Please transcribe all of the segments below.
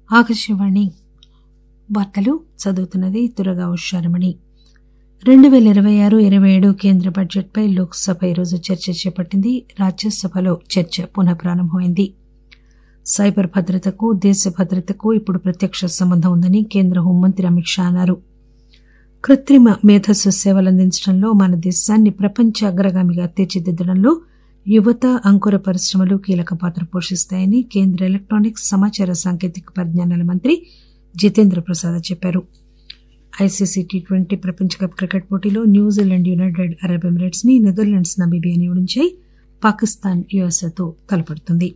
ఆకాశవాణి వార్తలు చదువుతున్నది దుర్గా ఉషారమణి. 2026-27 కేంద్ర బడ్జెట్పై లోక్సభ ఈరోజు చర్చ చేపట్టింది. రాజ్యసభలో చర్చ పునః ప్రారంభమైంది. సైబర్ భద్రతకు, దేశ భద్రతకు ఇప్పుడు ప్రత్యక్ష సంబంధం ఉందని కేంద్ర హోంమంత్రి అమిత్ షా అన్నారు. కృత్రిమ మేధస్సు సేవలందించడంలో మన దేశాన్ని ప్రపంచ అగ్రగామిగా తీర్చిదిద్దడంలో యువత, అంకుర పరిశ్రమలు కీలక పాత్ర పోషిస్తాయని కేంద్ర ఎలక్టానిక్స్, సమాచార సాంకేతిక పరిజ్ఞానాల మంత్రి జితేంద్ర ప్రసాద్ చెప్పారు. ఐసీసీ టీ20 ప్రపంచ కప్ క్రికెట్ పోటీలో న్యూజిలాండ్ యునైటెడ్ అరబ్ ఎమిరేట్స్ ని, నెదర్లాండ్స్ నమీబియాని ఓడించాయి. పాకిస్తాన్ యుఎస్ఏతో తలపడుతుంది.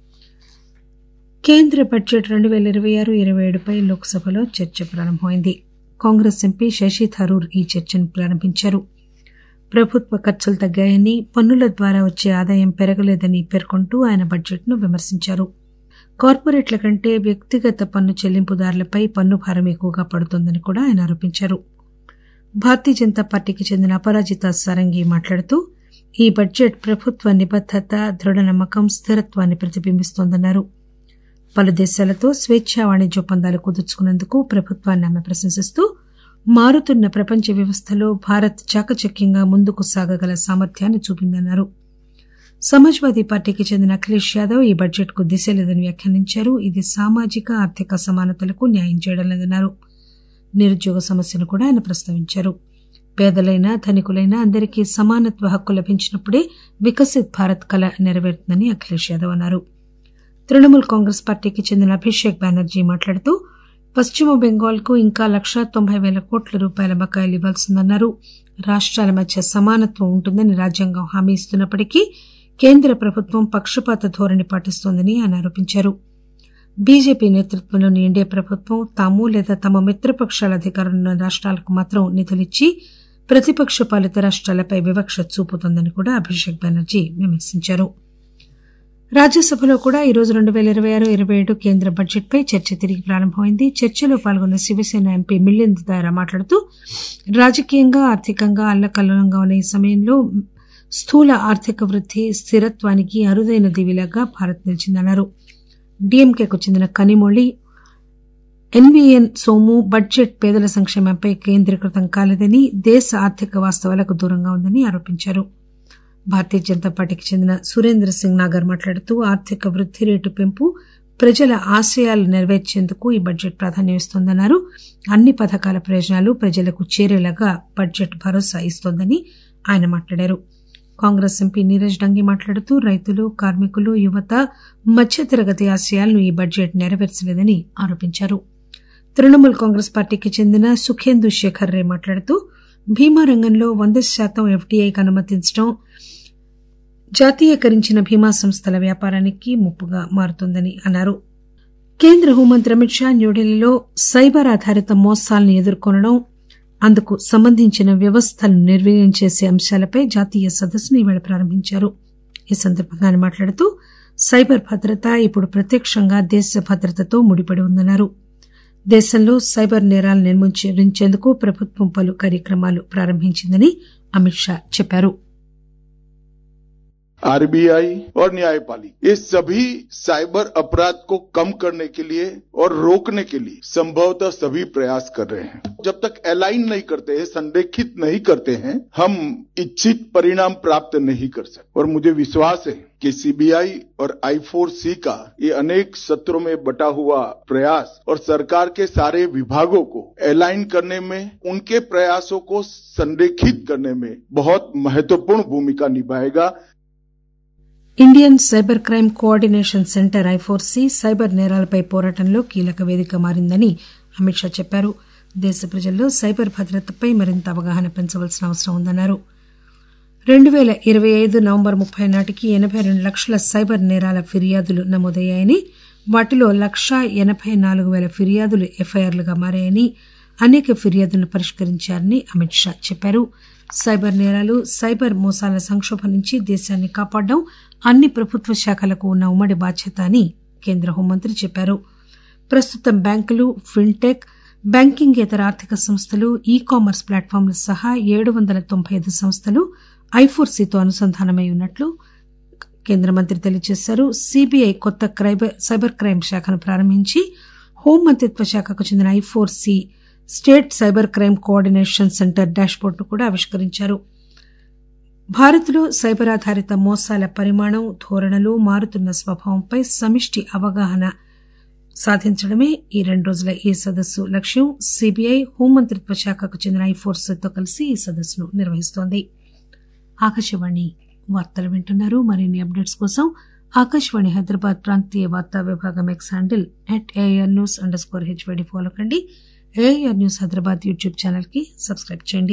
కేంద్ర బడ్జెట్ 2026-27పై లోక్సభలో చర్చ ప్రారంభమైంది. కాంగ్రెస్ ఎంపీ శశి థరూర్ ఈ చర్చను ప్రారంభించారు. ప్రభుత్వ ఖర్చులు తగ్గాయని, పన్నుల ద్వారా వచ్చే ఆదాయం పెరగలేదని పేర్కొంటూ ఆయన బడ్జెట్ను విమర్శించారు. కార్పొరేట్ల కంటే వ్యక్తిగత పన్ను చెల్లింపుదారులపై పన్ను భారం ఎక్కువగా పడుతోందని కూడా ఆయన ఆరోపించారు. భారతీయ జనతా పార్టీకి చెందిన అపరాజిత సారంగి మాట్లాడుతూ ఈ బడ్జెట్ ప్రభుత్వ నిబద్దత, దృఢ నమ్మకం, స్థిరత్వాన్ని ప్రతిబింబిస్తోందన్నారు. పలు దేశాలతో స్వేచ్ఛా వాణిజ్య ఒప్పందాలు కుదుర్చుకున్నందుకు ప్రభుత్వాన్ని ఆమె ప్రశంసిస్తూ మారుతున్న ప్రపంచ వ్యవస్థలో భారత్ చాకచక్యంగా ముందుకు సాగగల సామర్థ్యాన్ని చూపిందన్నారు. సమాజ్వాదీ పార్టీకి చెందిన అఖిలేష్ యాదవ్ ఈ బడ్జెట్ కు దిశ లేదని వ్యాఖ్యానించారు. ఇది సామాజిక, ఆర్థిక సమానతలకు న్యాయం చేయడం లేదన్నారు. నిరుద్యోగ సమస్యను కూడా ఆయన ప్రస్తావించారు. పేదలైనా, ధనికులైనా అందరికీ సమానత్వ హక్కు లభించినప్పుడే వికసిత్ భారత్ కల నెరవేరుతుందని అఖిలేష్ యాదవ్ అన్నారు. తృణమూల్ కాంగ్రెస్ పార్టీకి చెందిన అభిషేక్ బెనర్జీ మాట్లాడుతూ పశ్చిమ బెంగాల్ కు ఇంకా 1,90,000 కోట్ల రూపాయల బకాయిలు ఇవ్వాల్సిందన్నారు. రాష్ట్రాల మధ్య సమానత్వం ఉంటుందని రాజ్యాంగం హామీ ఇస్తున్నప్పటికీ కేంద్ర ప్రభుత్వం పక్షపాత ధోరణి పాటిస్తోందని ఆయన ఆరోపించారు. బీజేపీ నేతృత్వంలోని ఎన్డీఏ ప్రభుత్వం తాము లేదా తమ మిత్రపక్షాల అధికారంలో ఉన్న రాష్ట్రాలకు మాత్రం నిధులిచ్చి ప్రతిపక్ష పాలిత రాష్ట్రాలపై వివక్ష చూపుతోందని కూడా అభిషేక్ బెనర్జీ విమర్శించారు. రాజ్యసభలో కూడా ఈరోజు 2026-27 కేంద్ర బడ్జెట్పై చర్చ తిరిగి ప్రారంభమైంది. చర్చలో పాల్గొన్న శివసేన ఎంపీ మిలింద్ దారా మాట్లాడుతూ రాజకీయంగా, ఆర్థికంగా అల్లకల్లోలంగా ఉన్న ఈ సమయంలో స్థూల ఆర్థిక వృద్ధి, స్థిరత్వానికి అరుదైన దీవిలాగా భారత్ నిలిచిందన్నారు. డీఎంకేకు చెందిన కనిమొళి ఎన్వీఎన్ సోము బడ్జెట్ పేదల సంక్షేమంపై కేంద్రీకృతం కాలేదని, దేశ ఆర్థిక వాస్తవాలకు దూరంగా ఉందని ఆరోపించారు. భారతీయ జనతా పార్టీకి చెందిన సురేంద్ర సింగ్ నాగర్ మాట్లాడుతూ ఆర్థిక వృద్ధి రేటు పెంపు, ప్రజల ఆశయాలు నెరవేర్చేందుకు ఈ బడ్జెట్ ప్రాధాన్యం ఇస్తోందన్నారు. అన్ని పథకాల ప్రయోజనాలు ప్రజలకు చేరేలాగా బడ్జెట్ భరోసా ఇస్తోందని ఆయన మాట్లాడారు. కాంగ్రెస్ ఎంపీ నీరజ్ డంగి మాట్లాడుతూ రైతులు, కార్మికులు, యువత, మధ్యతరగతి ఆశయాలను ఈ బడ్జెట్ నెరవేర్చలేదని ఆరోపించారు. తృణమూల్ కాంగ్రెస్ పార్టీకి చెందిన సుఖేందు శేఖర్ రే మాట్లాడుతూ బీమా రంగంలో 100% ఎఫ్డీఐకి అనుమతించడం జాతీయకరించిన బీమా సంస్థల వ్యాపారానికి ముప్పుగా మారుతోందని అన్నారు. కేంద్ర హోంమంత్రి అమిత్ షా న్యూఢిల్లీలో సైబర్ ఆధారిత మోసాలను ఎదుర్కొనడం, అందుకు సంబంధించిన వ్యవస్థలను నిర్వీర్యం చేసే అంశాలపై జాతీయ సదస్సును ఈవేళ ప్రారంభించారు. ఈ సందర్భంగా ఆయన మాట్లాడుతూ సైబర్ భద్రత ఇప్పుడు ప్రత్యక్షంగా దేశ భద్రతతో ముడిపడి ఉందన్నారు. దేశంలో సైబర్ నేరాలను నిర్మూలించేందుకు ప్రభుత్వం పలు కార్యక్రమాలు ప్రారంభించిందని అమిత్ షా చెప్పారు. आरबीआई और न्यायपालिका ये सभी साइबर अपराध को कम करने के लिए और रोकने के लिए संभवतः सभी प्रयास कर रहे हैं. जब तक अलाइन नहीं करते हैं, संरेखित नहीं करते हैं, हम इच्छित परिणाम प्राप्त नहीं कर सकते. और मुझे विश्वास है कि सीबीआई और I4C का ये अनेक सत्रों में बटा हुआ प्रयास और सरकार के सारे विभागों को अलाइन करने में, उनके प्रयासों को संरेखित करने में बहुत महत्वपूर्ण भूमिका निभाएगा. Indian cyber crime coordination centre I4C cyber నేరాలపై పోరాటంలో కీలక వేదిక మారిందని అమిత్ షా చెప్పారు. దేశ ప్రజల్లో సైబర్ భద్రతపై మరింత అవగాహన పెంచవలసిన అవసరం ఉందన్నారు. 2025 నవంబర్ 30 నాటికి 82 లక్షల సైబర్ నేరాల ఫిర్యాదులు నమోదయ్యాయని, వాటిలో 184,000 ఫిర్యాదులు ఎఫ్ఐఆర్లుగా మారాయని, అనేక ఫిర్యాదులను పరిష్కరించారని అమిత్ షా చెప్పారు. సైబర్ నేరాలు, సైబర్ మోసాల సంక్షోభం నుంచి దేశాన్ని కాపాడడం అన్ని ప్రభుత్వ శాఖలకు ఉన్న ఉమ్మడి బాధ్యత అని కేంద్ర హోంమంత్రి చెప్పారు. ప్రస్తుతం బ్యాంకులు, ఫిన్టెక్, బ్యాంకింగేతర ఆర్థిక సంస్థలు, ఈ కామర్స్ ప్లాట్ఫామ్లు సహా 795 సంస్థలు I4Cతో అనుసంధానమై ఉన్నట్లు కేంద్ర మంత్రి తెలియజేశారు. సీబీఐ కొత్త సైబర్ క్రైమ్ శాఖను ప్రారంభించి హోం మంత్రిత్వ శాఖకు చెందిన I4C state cyber crime coordination centre డాష్బోర్డును కూడా ఆవిష్కరించారు. భారత్లో సైబర్ ఆధారిత మోసాల పరిమాణం, ధోరణులు, మారుతున్న స్వభావంపై సమిష్టి అవగాహన సాధించడమే ఈ 2 రోజుల ఈ సదస్సు లక్ష్యం. సిబిఐ, హోంమంత్రిత్వ శాఖకు చెందిన I4Cతో కలిసి ఈ సదస్సును నిర్వహిస్తోంది. ఆకాశవాణి వార్తలు వింటున్నారు. మరిన్ని అప్డేట్స్ కోసం ఆకాశవాణి హైదరాబాద్ ప్రాంతీయ వార్తా విభాగం ఎక్స్ హ్యాండిల్ @AIRnews_HYD ఫాలో కండి. AIR news Hyderabad YouTube channel కి సబ్స్క్రైబ్ చేయండి.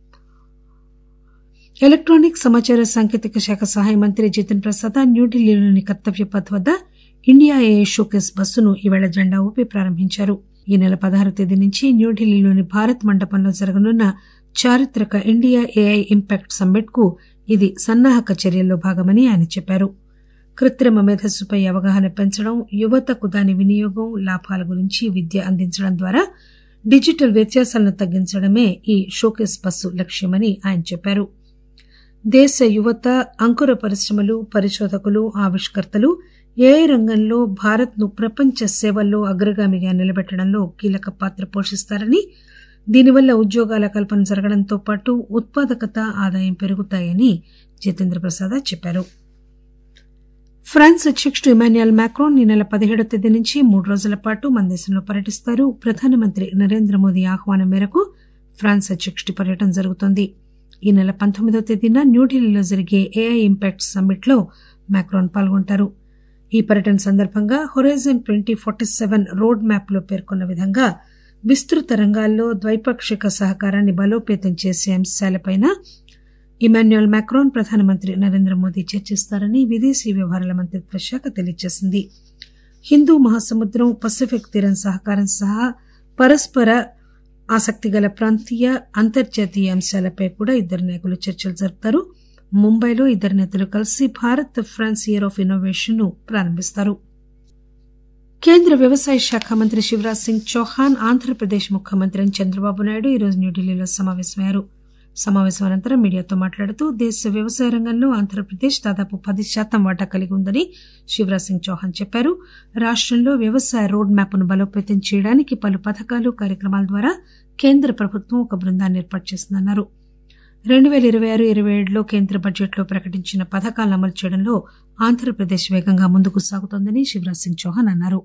ఎలక్టానిక్ సమాచార సాంకేతిక శాఖ సహాయ మంత్రి జితిన్ ప్రసాద్ న్యూఢిల్లీలోని కర్తవ్య పథ్ వద్ద ఇండియా AI షోకేస్ బస్సును ఈవేళ జెండా ఊపి ప్రారంభించారు. ఈ నెల 16వ తేదీ నుంచి న్యూఢిల్లీలోని భారత్ మండపంలో జరగనున్న చారిత్రక ఇండియా AI ఇంపాక్ట్ సమ్మిట్ కు ఇది సన్నాహక చర్యల్లో భాగమని ఆయన చెప్పారు. కృత్రిమ మేధస్సుపై అవగాహన పెంచడం, యువతకు దాని వినియోగం, లాభాల గురించి విద్య అందించడం ద్వారా డిజిటల్ వ్యత్యాసాలను తగ్గించడమే ఈ షోకేస్ బస్సు లక్ష్యమని ఆయన చెప్పారు. దేశ యువత, అంకుర పరిశ్రమలు, పరిశోధకులు, ఆవిష్కర్తలు AI రంగంలో భారత్ ను ప్రపంచ సేవల్లో అగ్రగామిగా నిలబెట్టడంలో కీలక పాత్ర పోషిస్తారని, దీనివల్ల ఉద్యోగాల కల్పన జరగడంతో పాటు ఉత్పాదకత, ఆదాయం పెరుగుతాయని జితేంద్ర ప్రసాద్ చెప్పారు. ఫ్రాన్స్ అధ్యకుడు ఇమాన్యుయల్ మాక్రాన్ ఈ నెల 17వ తేదీ నుంచి 3 రోజుల పాటు మన దేశంలో పర్యటిస్తారు. ప్రధానమంత్రి నరేంద్ర మోదీ ఆహ్వానం మేరకు ఫ్రాన్స్ అధ్యకుడి పర్యటన జరుగుతోంది. ఈ నెల 19వ తేదీన న్యూఢిల్లీలో జరిగే AI ఇంపాక్ట్ సమ్మిట్ లో మాక్రాన్ పాల్గొంటారు. ఈ పర్యటన సందర్భంగా హొరైజన్ 2047 రోడ్ మ్యాప్ లో పేర్కొన్న విధంగా విస్తృత రంగాల్లో ద్వైపాక్షిక సహకారాన్ని బలోపేతం చేసే అంశాలపై ఇమాన్యుయల్ మాక్రాన్, ప్రధానమంత్రి నరేంద్ర మోదీ చర్చిస్తారని విదేశీ వ్యవహారాల మంత్రిత్వ శాఖ తెలియజేసింది. హిందూ మహాసముద్రం, పసిఫిక్ తీరం సహకారం సహా పరస్పర ఆసక్తిగల ప్రాంతీయ, అంతర్జాతీయ అంశాలపై కూడా ఇద్దరు నాయకులు చర్చలు జరుపుతారు. ముంబైలో ఇద్దరు నేతలు కలిసి Bharat France year of innovation ను ప్రారంభిస్తారు. కేంద్ర వ్యవసాయ శాఖ మంత్రి శివరాజ్ సింగ్ చౌహాన్, ఆంధ్రప్రదేశ్ ముఖ్యమంత్రి చంద్రబాబు నాయుడు ఈరోజు న్యూఢిల్లీలో సమావేశమయ్యారు. సమావేశం అనంతరం మీడియాతో మాట్లాడుతూ దేశ వ్యవసాయ రంగంలో ఆంధ్రప్రదేశ్ దాదాపు 10% వాటా కలిగి ఉందని శివరాజ్ సింగ్ చౌహాన్ చెప్పారు. రాష్టంలో వ్యవసాయ రోడ్ మ్యాప్ ను బలోపేతం చేయడానికి పలు పథకాలు, కార్యక్రమాల ద్వారా కేంద్ర ప్రభుత్వం ఒక బృందాన్ని ఏర్పాటు చేసిందన్నారు. 2026-27లో కేంద్ర బడ్జెట్లో ప్రకటించిన పథకాలను అమలు చేయడంలో ఆంధ్రప్రదేశ్ వేగంగా ముందుకు సాగుతోందని శివరాజ్ సింగ్ చౌహాన్ అన్నారు.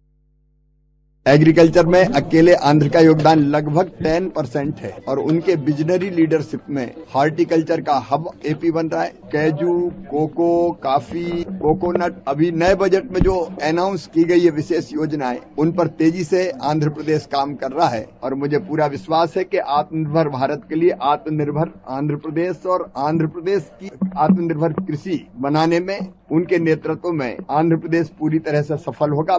एग्रीकल्चर में अकेले आंध्र का योगदान लगभग 10% है और उनके विजनरी लीडरशिप में हॉर्टिकल्चर का हब एपी बन रहा है. कैजू, कोको, कॉफी, कोकोनट, अभी नए बजट में जो अनाउंस की गई है विशेष योजनाएं, उन पर तेजी से आंध्र प्रदेश काम कर रहा है और मुझे पूरा विश्वास है कि आत्मनिर्भर भारत के लिए आत्मनिर्भर आंध्र प्रदेश और आंध्र प्रदेश की आत्मनिर्भर कृषि बनाने में उनके नेतृत्व में आंध्र प्रदेश पूरी तरह से सफल होगा.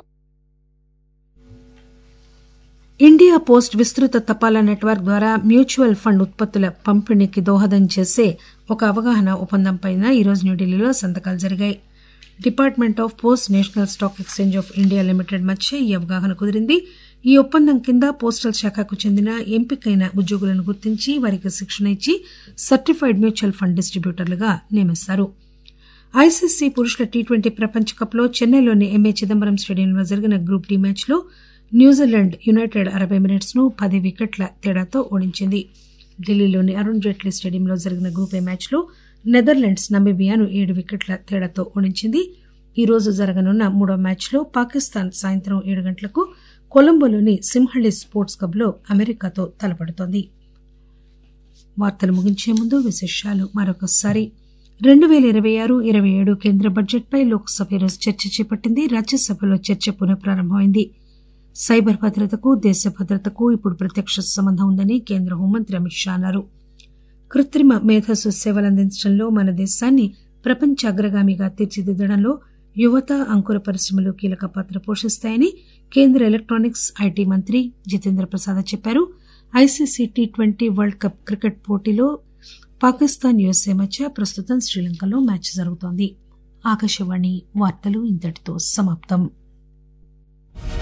ఇండియా పోస్ట్ విస్తృత తపాలా నెట్వర్క్ ద్వారా మ్యూచువల్ ఫండ్ ఉత్పత్తుల పంపిణీకి దోహదం చేసే ఒక అవగాహన ఒప్పందంపై ఈరోజు న్యూఢిల్లీలో సంతకాలు జరిగాయి. Department of Post, National Stock Exchange of India Limited మధ్య ఈ అవగాహన కుదిరింది. ఈ ఒప్పందం కింద పోస్టల్ శాఖకు చెందిన ఎంపికైన ఉద్యోగులను గుర్తించి వారికి శిక్షణ ఇచ్చి సర్టిఫైడ్ మ్యూచువల్ ఫండ్ డిస్టిబ్యూటర్లుగా నియమిస్తారు. ఐసీసీ పురుషుల T20 ప్రపంచ కప్ లో చెన్నైలోని ఎంఏ చిదంబరం స్టేడియంలో జరిగిన గ్రూప్ డి మ్యాచ్ లో న్యూజిలాండ్ యునైటెడ్ అరబ్ ఎమిరేట్స్ ను 10 వికెట్ల తేడాతో ఓడించింది. ఢిల్లీలోని అరుణ్ జైట్లీ స్టేడియంలో జరిగిన గ్రూప్ ఏ మ్యాచ్ లో నెదర్లాండ్స్ నమీబియాను 7 వికెట్ల తేడాతో ఓడించింది. ఈ రోజు జరగనున్న 3వ మ్యాచ్ లో పాకిస్తాన్ సాయంత్రం 7 గంటలకు కొలంబోలోని సింహళి స్పోర్ట్స్ క్లబ్ లో అమెరికాతో తలపడుతోంది. వార్తలు ముగించే ముందు విశేషాలు మరొకసారి. 2026-27 కేంద్ర బడ్జెట్పై లోక్సభ ఈరోజు చర్చ చేపట్టింది. రాజ్యసభలో చర్చ పునఃప్రారంభమైంది. సైబర్ భద్రతకు, దేశ భద్రతకు ఇప్పుడు ప్రత్యక్ష సంబంధం ఉందని కేంద్ర హోంమంత్రి అమిత్ షా అన్నారు. కృత్రిమ మేధస్సు సేవలందించడంలో మన దేశాన్ని ప్రపంచ అగ్రగామిగా తీర్చిదిద్దడంలో యువత, అంకుర పరిశ్రమలు కీలక పాత్ర పోషిస్తాయని కేంద్ర ఎలక్టానిక్స్, ఐటీ మంత్రి జితేంద్ర ప్రసాద్ చెప్పారు. ICC T20 world cup cricket పోటీలో పాకిస్తాన్, యుఎస్ఏ మధ్య ప్రస్తుతం శ్రీలంకలో మ్యాచ్ జరుగుతోంది. ఆకాశవాణి వార్తలు ఇంతటితో సమాప్తం.